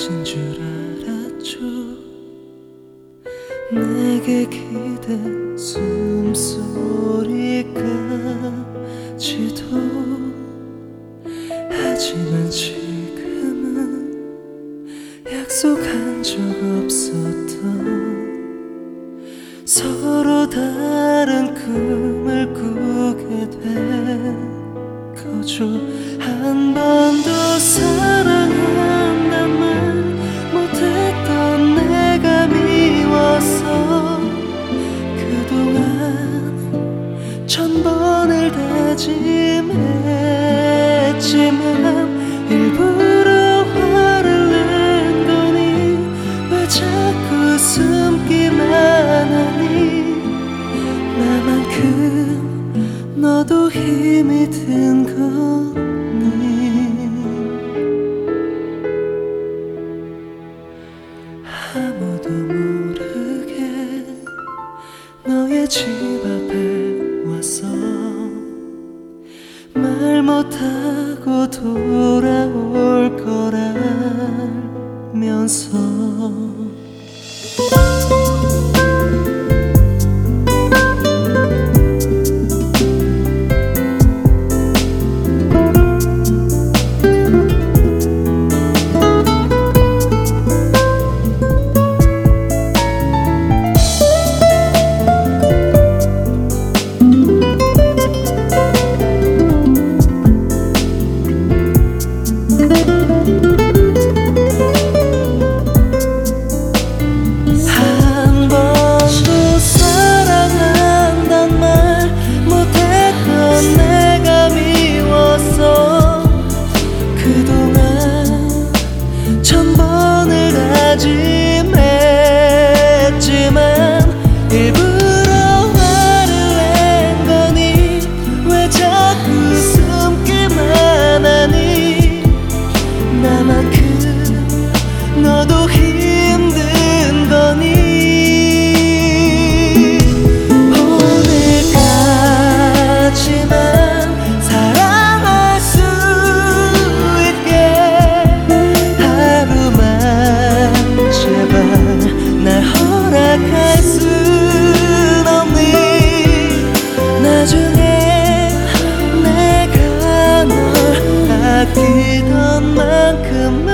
가진 줄 알았죠. 내게 기댄 숨소리까지도. 하지만 지금은 약속한 적 없었던 서로 다른 꿈을 꾸게 된 거죠. 한 번도 사랑한단 말 못했던 내가 미워서 그동안 1000번을 다짐했지만 일부러 화를 낸 거니 왜 자꾸 숨기만 하니. 나만큼 너도 힘이 든 거니. 아무도 모르게 너의 집 앞에 와서 말 못하고 돌아올 거라면서. 다짐했지만 일부러 화를 낸 거니 왜 자꾸 숨기만 하니. 나만큼 너도 힘든 거니. 오늘까지만 사랑할 수 날 허락할 순 없니. 나중에 내가 널 아끼던 만큼은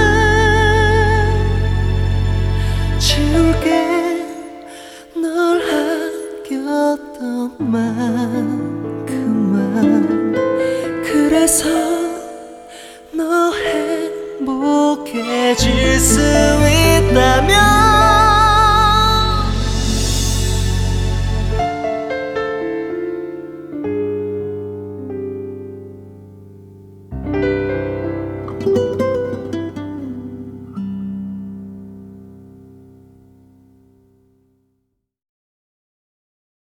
지울게. 널 아꼈던 만큼만. 그래서 너 행복해질 수 있다면